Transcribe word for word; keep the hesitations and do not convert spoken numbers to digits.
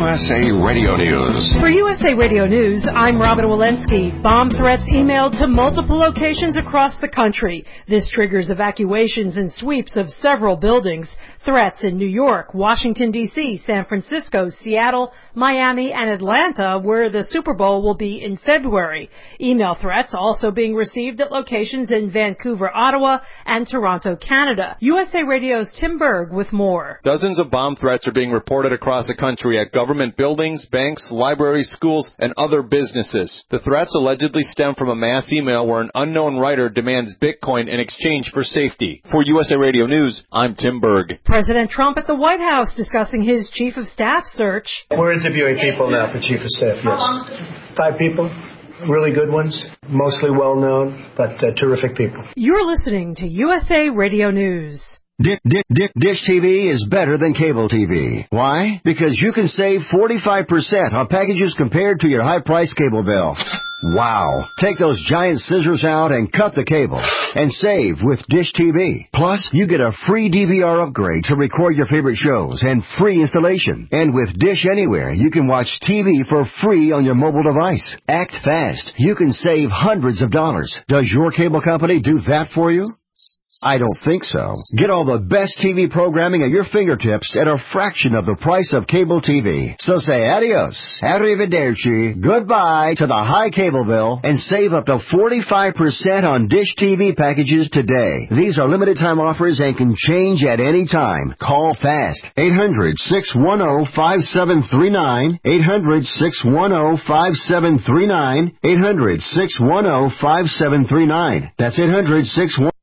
S A Radio News. For U S A Radio News, I'm Robin Walensky. Bomb threats emailed to multiple locations across the country. This triggers evacuations and sweeps of several buildings. Threats in New York, Washington, D C, San Francisco, Seattle, Miami, and Atlanta, where the Super Bowl will be in February. Email threats also being received at locations in Vancouver, Ottawa, and Toronto, Canada. U S A Radio's Tim Berg with more. Dozens of bomb threats are being reported across the country at government buildings, banks, libraries, schools, and other businesses. The threats allegedly stem from a mass email where an unknown writer demands Bitcoin in exchange for safety. For U S A Radio News, I'm Tim Berg. President Trump at the White House discussing his chief of staff search. We're interviewing people now for chief of staff, yes. Five people. Really good ones, mostly well-known, but uh, terrific people. You're listening to U S A Radio News. Dish, Dish, Dish T V is better than cable T V. Why? Because you can save forty-five percent on packages compared to your high-priced cable bill. Wow. Take those giant scissors out and cut the cable and save with Dish T V. Plus, you get a free D V R upgrade to record your favorite shows and free installation. And with Dish Anywhere, you can watch T V for free on your mobile device. Act fast. You can save hundreds of dollars. Does your cable company do that for you? I don't think so. Get all the best T V programming at your fingertips at a fraction of the price of cable T V. So say adios, arrivederci, goodbye to the high cable bill and save up to forty-five percent on Dish T V packages today. These are limited time offers and can change at any time. Call fast. eight hundred, six one zero, five seven three nine. eight hundred, six one zero, five seven three nine. eight hundred, six one zero, five seven three nine. That's eight hundred, six one zero